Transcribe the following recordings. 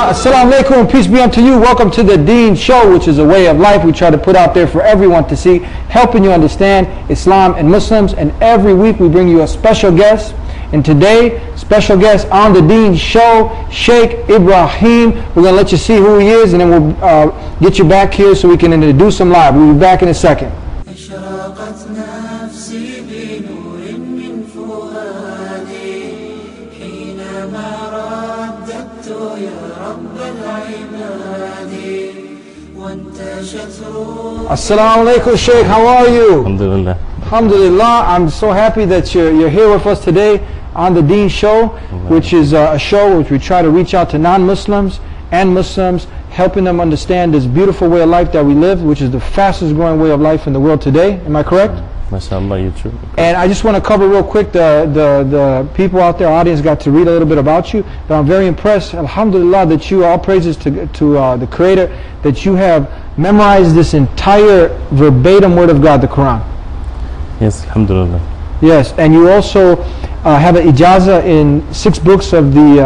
Assalamu alaikum and peace be unto you. Welcome to the Deen Show, which is a way of life we try to put out there for everyone to see, helping you understand Islam and Muslims. And every week we bring you a special guest. And today, special guest on the Deen Show, Sheikh Ibrahim. We're going to let you see who he is, and then we'll get you back here so we can introduce him live. We'll be back in a second. Assalamu alaikum, Sheikh. How are you? Alhamdulillah. Alhamdulillah. I'm so happy that you're here with us today on the Deen Show, which is a show which we try to reach out to non-Muslims and Muslims, helping them understand this beautiful way of life that we live, which is the fastest growing way of life in the world today. Am I correct? MashaAllah, you're true. And I just want to cover real quick, the people out there, audience got to read a little bit about you, but I'm very impressed, alhamdulillah, that you, all praises to the Creator, that you have memorized this entire verbatim word of God, the Quran. Yes, alhamdulillah. Yes, and you also have an ijazah in 6 books of the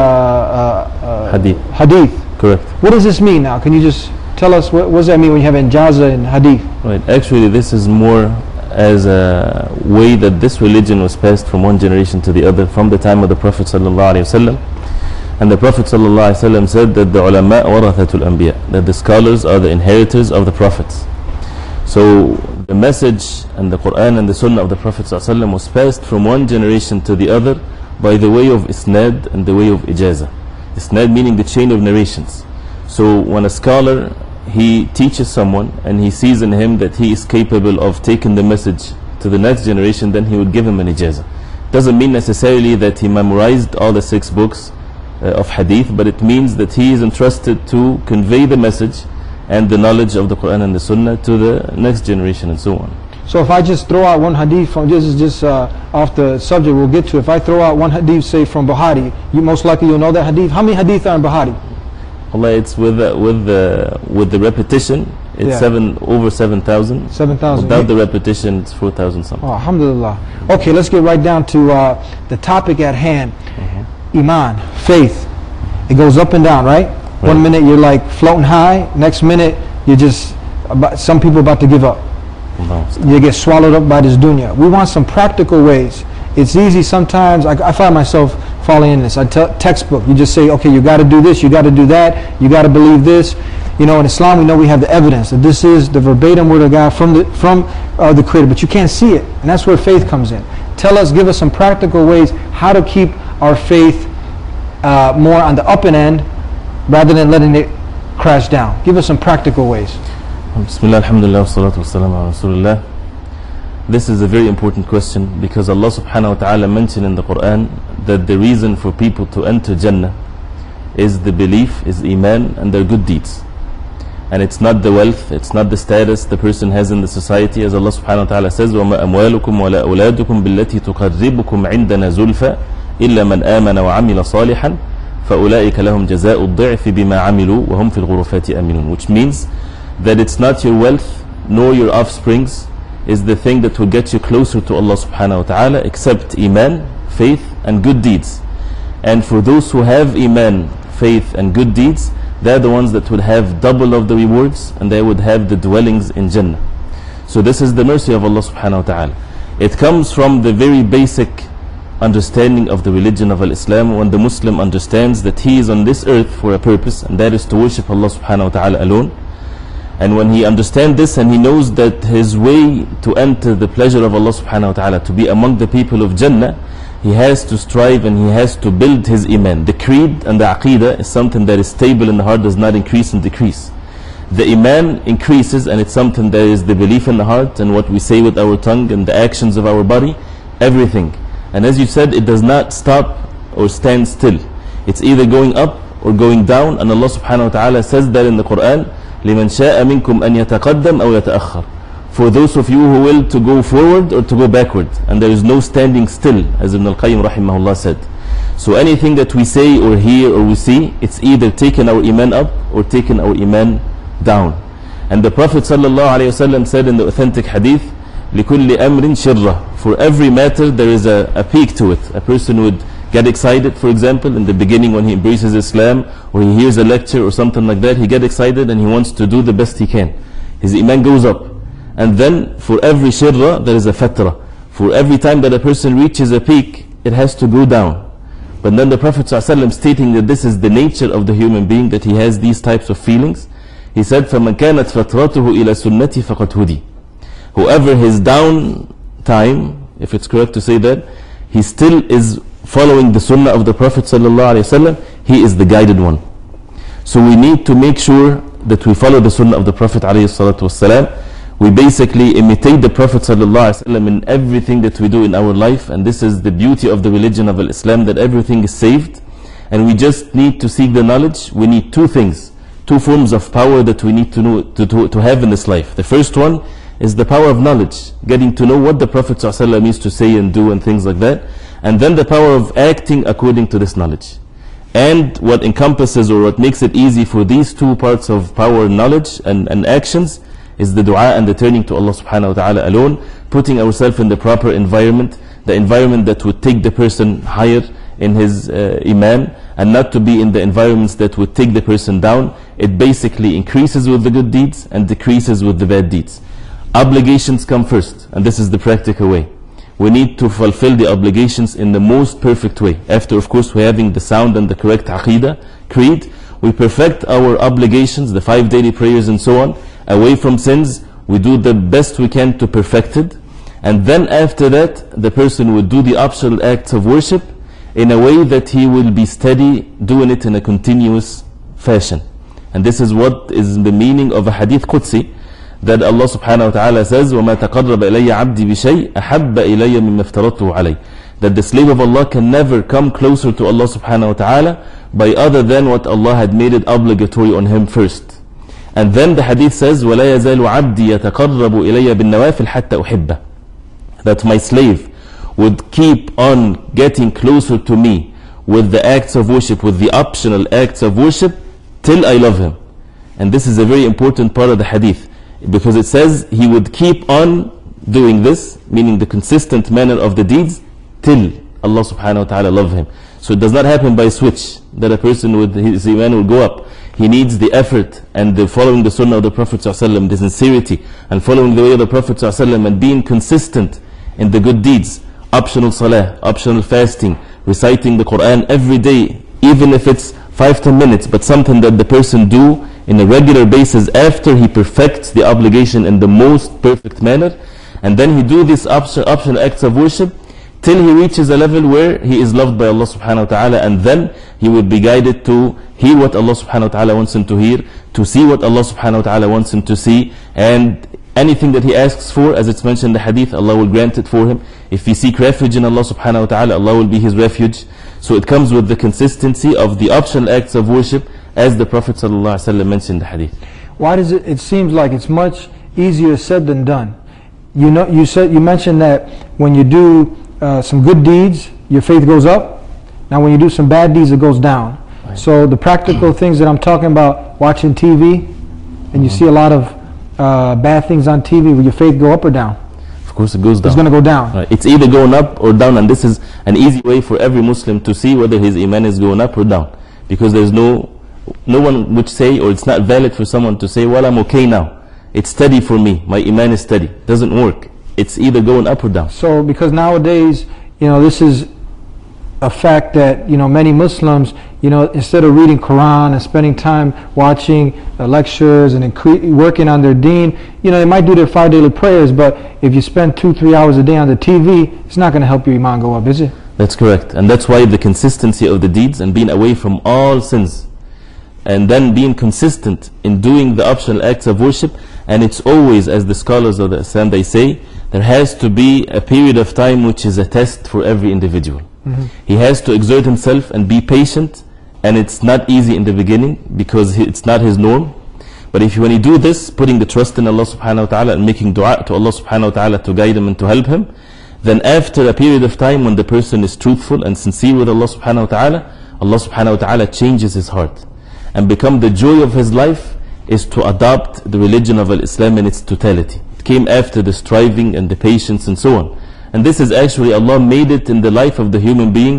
Hadith. Correct. What does this mean now? Can you just tell us, what does that mean when you have an ijazah in Hadith? Right, actually this is more as a way that this religion was passed from one generation to the other from the time of the Prophet ﷺ. And the Prophet ﷺ said that the ulama warathatul anbiya, that the scholars are the inheritors of the prophets. So the message and the Quran and the Sunnah of the Prophet ﷺ was passed from one generation to the other by the way of isnad and the way of ijazah. Isnad meaning the chain of narrations. So when a scholar, he teaches someone and he sees in him that he is capable of taking the message to the next generation, then he would give him an ijazah. Doesn't mean necessarily that he memorized all the 6 books of hadith, but it means that he is entrusted to convey the message and the knowledge of the Quran and the Sunnah to the next generation and so on. So if I just throw out one hadith from, this is just off the subject we'll get to, if I throw out one hadith, say from Bukhari, you most likely you'll know that hadith. How many hadith are in Bukhari? Allah, it's with the repetition, it's over 7,000. 7,000. Without the repetition, it's 4,000 something. Oh, alhamdulillah. Okay, let's get right down to the topic at hand. Iman, faith. It goes up and down, right? One minute you're like floating high, next minute you're just, some people about to give up. You get swallowed up by this dunya. We want some practical ways. It's easy sometimes, I find myself falling in this. Textbook, you just say, okay, you got to do this, you got to do that, you got to believe this. You know, in Islam we know we have the evidence that this is the verbatim word of God from the Creator, but you can't see it, and that's where faith comes in. Tell us, give us some practical ways how to keep our faith more on the up and end rather than letting it crash down. Give us some practical ways. Bismillah, alhamdulillah, wassalatu wassalamu ala rasulillah. This is a very important question because Allah subhanahu wa ta'ala mentioned in the Quran that the reason for people to enter Jannah is the belief, is Iman, and their good deeds. And it's not the wealth, it's not the status the person has in the society, as Allah subhanahu wa ta'ala says, وَمَا أَمْوَالُكُمْ وَلَا أَوْلَادُكُمْ بِالَّتِي تُقَرِّبُكُمْ عِنْدَنَا زُلْفَى إِلَّا مَنْ آمَنَ وَعَمِلَ صَالِحًا فَأُولَٰئِكَ لَهُمْ جَزَاءُ الضِّعْفِ بِمَا عَمِلُوا وَهُمْ فِي الْغُرُفَاتِ آمِنُونَ. Which means that it's not your wealth nor your offsprings is the thing that will get you closer to Allah subhanahu wa ta'ala, except Iman, faith and good deeds. And for those who have Iman, faith and good deeds, they're the ones that would have double of the rewards and they would have the dwellings in Jannah. So this is the mercy of Allah subhanahu wa ta'ala. It comes from the very basic understanding of the religion of Islam, when the Muslim understands that he is on this earth for a purpose, and that is to worship Allah subhanahu wa ta'ala alone. And when he understands this and he knows that his way to enter the pleasure of Allah subhanahu wa ta'ala, to be among the people of Jannah, he has to strive and he has to build his Iman. The creed and the Aqidah is something that is stable in the heart, does not increase and decrease. The Iman increases, and it's something that is the belief in the heart and what we say with our tongue and the actions of our body, everything. And as you said, it does not stop or stand still. It's either going up or going down, and Allah subhanahu wa ta'ala says that in the Quran, لِمَنْ شَاءَ مِنْكُمْ أَنْ يَتَقَدَّمْ أَوْ يَتَأَخَّرْ. For those of you who will to go forward or to go backward, and there is no standing still, as Ibn al-Qayyim rahimahullah said. So anything that we say or hear or we see, it's either taking our Iman up or taking our Iman down. And the Prophet sallallahu alayhi wasallam said in the authentic hadith, لِكُلِّ أَمْرٍ شِرَّةٍ. For every matter there is a peak to it. A person would get excited, for example, in the beginning when he embraces Islam, or he hears a lecture or something like that, he gets excited and he wants to do the best he can. His iman goes up. And then for every shirra, there is a fatra. For every time that a person reaches a peak, it has to go down. But then the Prophet ﷺ, stating that this is the nature of the human being, that he has these types of feelings, he said, فَمَنْ كَانَتْ فَتْرَتُهُ إِلَى سُنَّتِ فَقَدْ هُدِي. Whoever his down time, if it's correct to say that, he still is following the sunnah of the Prophet ﷺ, he is the guided one. So we need to make sure that we follow the sunnah of the Prophet ﷺ. We basically imitate the Prophet ﷺ in everything that we do in our life, and this is the beauty of the religion of Islam, that everything is saved, and we just need to seek the knowledge. We need two things, two forms of power that we need to know, to have in this life. The first one is the power of knowledge, getting to know what the Prophet ﷺ used to say and do and things like that, and then the power of acting according to this knowledge. And what encompasses, or what makes it easy for these two parts of power, knowledge and actions, is the dua and the turning to Allah subhanahu wa ta'ala alone, putting ourselves in the proper environment, the environment that would take the person higher in his iman, and not to be in the environments that would take the person down. It basically increases with the good deeds and decreases with the bad deeds. Obligations come first, and this is the practical way. We need to fulfill the obligations in the most perfect way. After, of course, we're having the sound and the correct aqidah, creed, we perfect our obligations, the 5 daily prayers and so on, away from sins. We do the best we can to perfect it, and then after that the person will do the optional acts of worship in a way that he will be steady doing it in a continuous fashion. And this is what is the meaning of a hadith Qudsi, that Allah subhanahu wa ta'ala says, وَمَا تَقَرَّبَ إِلَيَّ عَبْدِي بِشَيْءٍ أَحَبَّ إِلَيَّ مِمَّا افْتَرَضْتُهُ عَلَيْهِ. That the slave of Allah can never come closer to Allah subhanahu wa ta'ala by other than what Allah had made it obligatory on him first. And then the hadith says, وَلَا يَزَالُ عَبْدِي يَتَقَرَّبُ إِلَيَّ بِالنَّوَافِلِ حَتَّى أُحِبَّهُ. That my slave would keep on getting closer to me with the acts of worship, with the optional acts of worship, till I love him. And this is a very important part of the hadith, because it says he would keep on doing this, meaning the consistent manner of the deeds, till Allah subhanahu wa ta'ala love him. So it does not happen by switch, that a person with his iman will go up. He needs the effort and the following the sunnah of the Prophet ﷺ, the sincerity, and following the way of the Prophet ﷺ, and being consistent in the good deeds, optional salah, optional fasting, reciting the Quran every day, even if it's 5-10 minutes, but something that the person do in a regular basis after he perfects the obligation in the most perfect manner. And then he do these optional acts of worship till he reaches a level where he is loved by Allah subhanahu wa ta'ala, and then he will be guided to hear what Allah subhanahu wa ta'ala wants him to hear, to see what Allah subhanahu wa ta'ala wants him to see, and anything that he asks for, as it's mentioned in the hadith, Allah will grant it for him. If he seek refuge in Allah subhanahu wa ta'ala, Allah will be his refuge. So it comes with the consistency of the optional acts of worship, as the Prophet sallallahu alaihi wasallam mentioned in the hadith. Why does it seems like it's much easier said than done? You know, you mentioned that when you do some good deeds, your faith goes up. Now when you do some bad deeds, it goes down. Right. So the practical things that I'm talking about, watching TV, and you see a lot of bad things on TV, will your faith go up or down? Of course it goes down. It's going to go down. Right. It's either going up or down, and this is an easy way for every Muslim to see whether his iman is going up or down. Because there's no one would say, or it's not valid for someone to say, well, I'm okay now, it's steady for me, my iman is steady. Doesn't work. It's either going up or down. So because nowadays, this is a fact that, many Muslims, instead of reading Quran and spending time watching lectures and working on their deen, they might do their 5 daily prayers, but if you spend 2-3 hours a day on the TV, it's not going to help your iman go up, is it? That's correct. And that's why the consistency of the deeds and being away from all sins, and then being consistent in doing the optional acts of worship. And it's always, as the scholars of the Islam, they say, there has to be a period of time which is a test for every individual. He has to exert himself and be patient, and it's not easy in the beginning because it's not his norm. But when you do this, putting the trust in Allah subhanahu wa ta'ala and making dua to Allah subhanahu wa ta'ala to guide him and to help him, then after a period of time when the person is truthful and sincere with Allah subhanahu wa ta'ala, Allah subhanahu wa ta'ala changes his heart, and become the joy of his life is to adopt the religion of Islam in its totality. It came after the striving and the patience and so on. And this is actually, Allah made it in the life of the human beings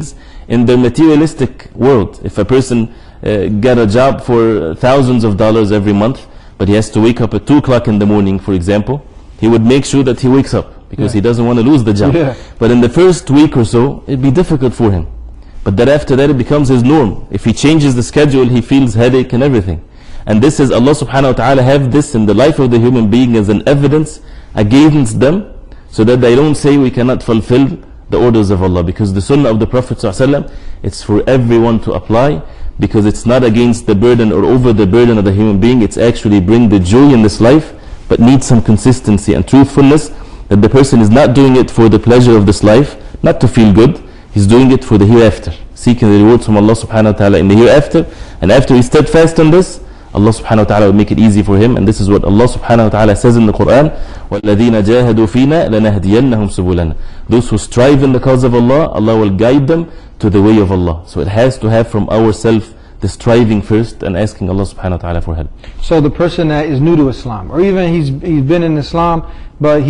in the materialistic world. If a person get a job for thousands of dollars every month, but he has to wake up at 2 o'clock in the morning, for example, he would make sure that he wakes up because he doesn't want to lose the job. But in the first week or so, it'd be difficult for him. But then after that, it becomes his norm. If he changes the schedule, he feels headache and everything. And this is Allah subhanahu wa ta'ala have this in the life of the human being as an evidence against them, so that they don't say we cannot fulfill the orders of Allah. Because the sunnah of the Prophet ﷺ, it's for everyone to apply, because it's not against the burden or over the burden of the human being. It's actually bring the joy in this life, but needs some consistency and truthfulness, that the person is not doing it for the pleasure of this life, not to feel good. He's doing it for the hereafter, seeking the rewards from Allah subhanahu wa ta'ala in the hereafter. And after he's steadfast on this, Allah subhanahu wa ta'ala will make it easy for him. And this is what Allah subhanahu wa ta'ala says in the Quran, وَالَّذِينَ جَاهَدُوا فِينَا لَنَهْدِيَنَّهُمْ سُبُلَنَا. Those who strive in the cause of Allah, Allah will guide them to the way of Allah. So it has to have from ourselves the striving first and asking Allah subhanahu wa ta'ala for help. So the person that is new to Islam, or even he's been in Islam, but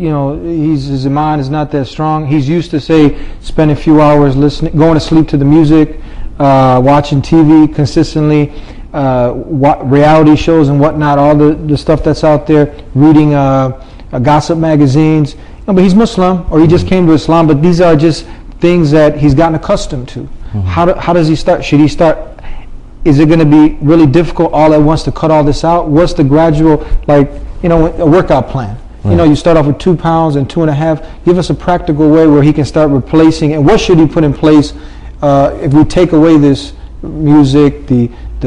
his iman is not that strong. He's used to, say, spend a few hours listening, going to sleep to the music, watching TV consistently, reality shows and whatnot, all the stuff that's out there, reading gossip magazines. But he's Muslim, or he just came to Islam, but these are just things that he's gotten accustomed to. How does he start? Should he start? Is it going to be really difficult all at once to cut all this out? What's the gradual, a workout plan? You start off with 2 pounds and 2.5. Give us a practical way where he can start replacing. And what should he put in place if we take away this music, the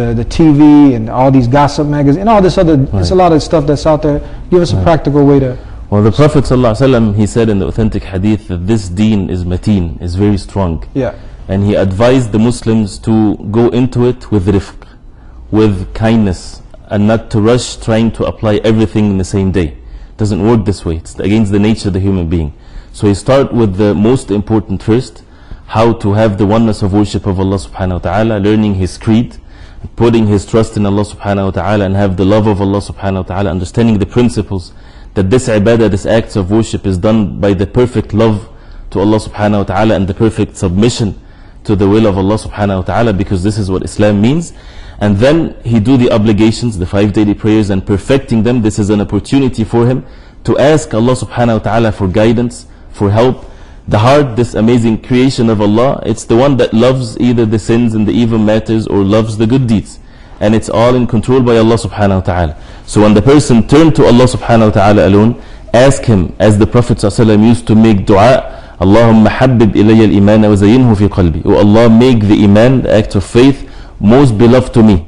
TV, and all these gossip magazines, and all this other, there's a lot of stuff that's out there. Give us a practical way to... Well, the Prophet ﷺ, he said in the authentic hadith that this deen is mateen, is very strong. Yeah. And he advised the Muslims to go into it with rifq, with kindness, and not to rush trying to apply everything in the same day. It doesn't work this way. It's against the nature of the human being. So he start with the most important first, how to have the oneness of worship of Allah subhanahu wa ta'ala, learning his creed, putting his trust in Allah subhanahu wa ta'ala, and have the love of Allah subhanahu wa ta'ala, understanding the principles that this ibadah, this acts of worship is done by the perfect love to Allah subhanahu wa ta'ala and the perfect submission to the will of Allah subhanahu wa ta'ala, because this is what Islam means. And then he do the obligations, the 5 daily prayers, and perfecting them. This is an opportunity for him to ask Allah subhanahu wa ta'ala for guidance, for help. The heart, this amazing creation of Allah, it's the one that loves either the sins and the evil matters or loves the good deeds. And it's all in control by Allah subhanahu wa ta'ala. So when the person turn to Allah subhanahu wa ta'ala alone, ask him, as the Prophet ﷺ used to make dua, Allahumma habbib ilayya al-iman wa zayyinhu fi qalbi. Oh Allah, make the iman, the act of faith, most beloved to me,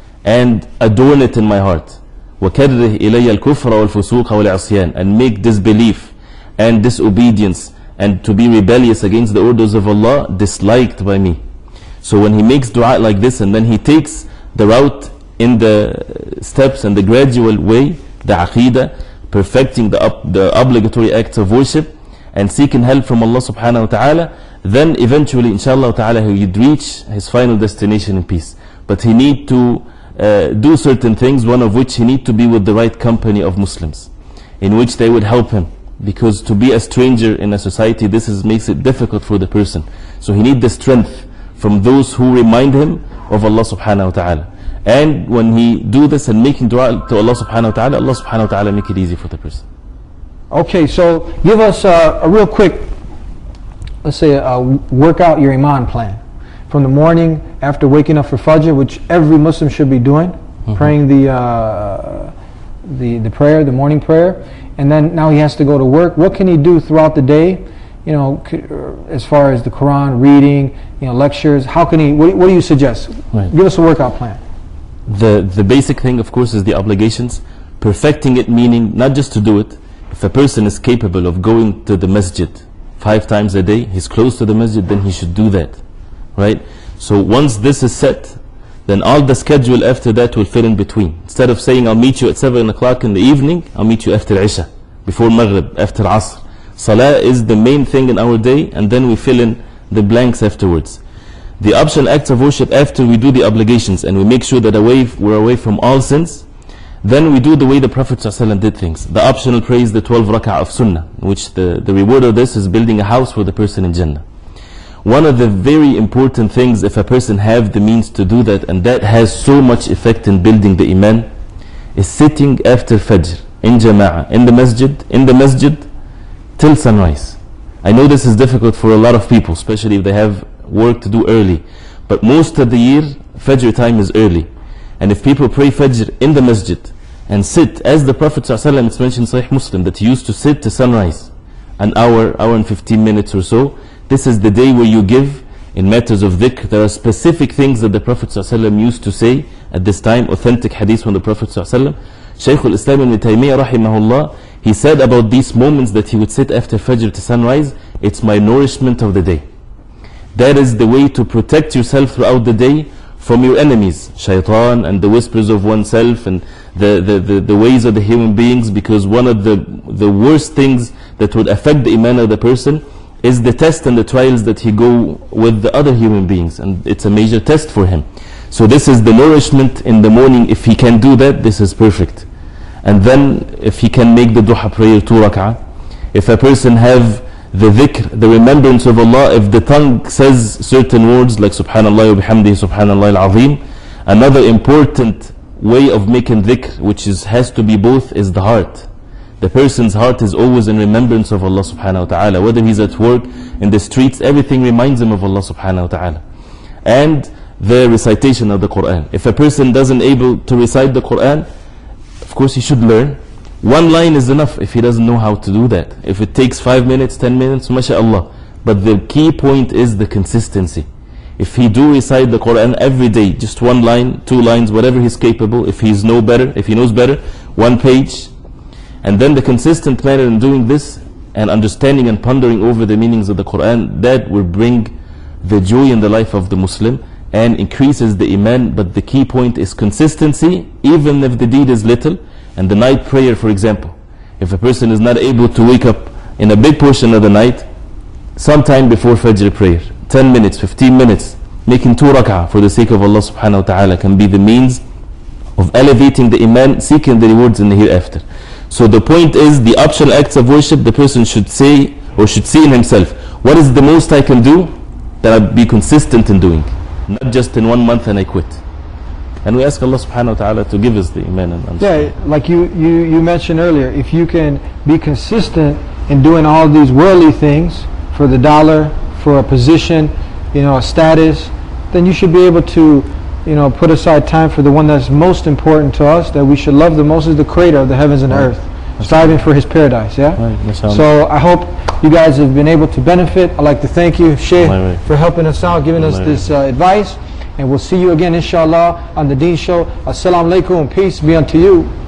and adorn it in my heart. وَكَرِّهْ إِلَيَّ الْكُفْرَ وَالْفُسُوقَ وَالْعِصْيَانَ. And make disbelief and disobedience and to be rebellious against the orders of Allah disliked by me. So when he makes dua like this, and then he takes the route in the steps and the gradual way, the aqidah, perfecting the obligatory acts of worship, and seeking help from Allah subhanahu wa ta'ala, then eventually inshallah ta'ala he would reach his final destination in peace. But he need to do certain things, one of which he need to be with the right company of Muslims, in which they would help him. Because to be a stranger in a society, makes it difficult for the person. So he need the strength from those who remind him of Allah subhanahu wa ta'ala. And when he do this and making dua to Allah subhanahu wa ta'ala make it easy for the person. Okay, so give us a real quick, let's say, work out your iman plan. From the morning after waking up for Fajr, which every Muslim should be doing, praying the prayer, the morning prayer, and then now he has to go to work. What can he do throughout the day? As far as the Quran, reading, lectures. How can he? What do you suggest? Right. Give us a workout plan. The basic thing, of course, is the obligations. Perfecting it, meaning not just to do it. If a person is capable of going to the masjid 5 times a day, he's close to the masjid, then he should do that, right? So once this is set, then all the schedule after that will fit in between. Instead of saying I'll meet you at 7 o'clock in the evening, I'll meet you after Isha, before Maghrib, after Asr. Salah is the main thing in our day, and then we fill in the blanks afterwards. The optional acts of worship after we do the obligations and we make sure that we're away from all sins, then we do the way the Prophet ﷺ did things. The optional praise, the 12 rak'ah of sunnah, which the reward of this is building a house for the person in Jannah. one of the very important things, if a person have the means to do that, and that has so much effect in building the iman, is sitting after Fajr in Jama'ah, in the masjid till sunrise. I know this is difficult for a lot of people, especially if they have work to do early, but most of the year Fajr time is early. And if people pray Fajr in the masjid and sit, as the Prophet ﷺ, it's mentioned in Sahih Muslim, that he used to sit to sunrise, an hour and 15 minutes or so. This is the day where you give in matters of dhikr. There are specific things that the Prophet ﷺ used to say at this time, authentic hadith from the Prophet ﷺ. Shaykh al-Islam ibn Taymiyyah rahimahullah, he said about these moments that he would sit after Fajr to sunrise, it's my nourishment of the day. That is the way to protect yourself throughout the day from your enemies, shaitan and the whispers of oneself and the ways of the human beings, because one of the worst things that would affect the iman of the person is the test and the trials that he go with the other human beings, and it's a major test for him. So this is the nourishment in the morning. If he can do that, this is perfect. And then if he can make the duha prayer 2 rak'ah, if a person have the dhikr, the remembrance of Allah, if the tongue says certain words like subhanallah wa bihamdihi subhanallah al-azim, another important way of making dhikr, which has to be both, is the heart. The person's heart is always in remembrance of Allah subhanahu wa ta'ala. Whether he's at work, in the streets, everything reminds him of Allah subhanahu wa ta'ala. And the recitation of the Quran. If a person doesn't able to recite the Quran, of course he should learn. One line is enough if he doesn't know how to do that. If it takes 5 minutes, 10 minutes, mashallah. But the key point is the consistency. If he do recite the Quran every day, just 1 line, 2 lines, whatever he's capable, if he knows better, 1 page, and then the consistent manner in doing this and understanding and pondering over the meanings of the Quran, that will bring the joy in the life of the Muslim and increases the iman. But the key point is consistency, even if the deed is little. And the night prayer, for example, if a person is not able to wake up in a big portion of the night, sometime before Fajr prayer, 10 minutes, 15 minutes, making 2 rak'ah for the sake of Allah subhanahu wa ta'ala, can be the means of elevating the iman, seeking the rewards in the hereafter. So the point is, the optional acts of worship, the person should say, or should see in himself, what is the most I can do that I'll be consistent in doing, not just in 1 month and I quit. And we ask Allah subhanahu wa ta'ala to give us the iman and understanding. Yeah, like you mentioned earlier, if you can be consistent in doing all these worldly things for the dollar, for a position, a status, then you should be able to, put aside time for the one that's most important to us, that we should love the most, is the creator of the heavens and earth, striving for his paradise. Yeah. Right. So I hope you guys have been able to benefit. I'd like to thank you, Sheikh, for helping us out, giving us this advice. And we'll see you again, inshallah, on the Deen Show. Assalamu alaikum, peace be unto you.